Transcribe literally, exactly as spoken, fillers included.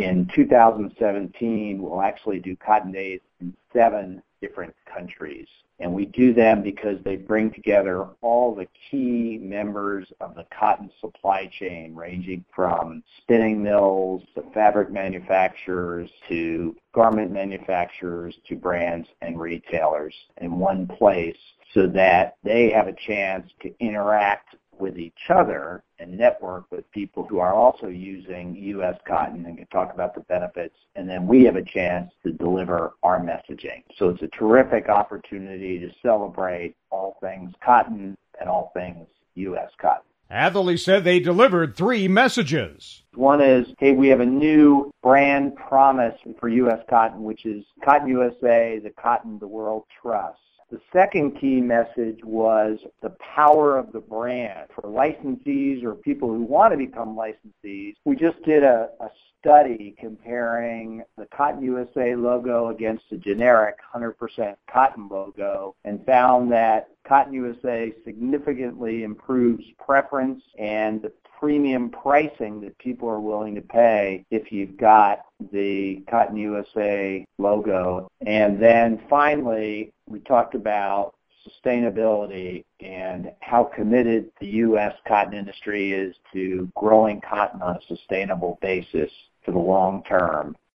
in two thousand seventeen, we'll actually do Cotton Days in seven different countries. And we do them because they bring together all the key members of the cotton supply chain, ranging from spinning mills to fabric manufacturers to garment manufacturers to brands and retailers in one place, so that they have a chance to interact with each other and network with people who are also using U S cotton and can talk about the benefits, and then we have a chance to deliver our messaging. So it's a terrific opportunity to celebrate all things cotton and all things U S cotton. Atherley said they delivered three messages. One is, hey, we have a new brand promise for U S cotton, which is Cotton U S A, the cotton the world trusts. The second key message was the power of the brand. For licensees or people who want to become licensees, we just did a, a study comparing the Cotton U S A logo against the generic one hundred percent cotton logo and found that Cotton U S A significantly improves preference and the premium pricing that people are willing to pay if you've got the Cotton U S A logo. And then finally, we talked about sustainability and how committed the U S cotton industry is to growing cotton on a sustainable basis for the long term.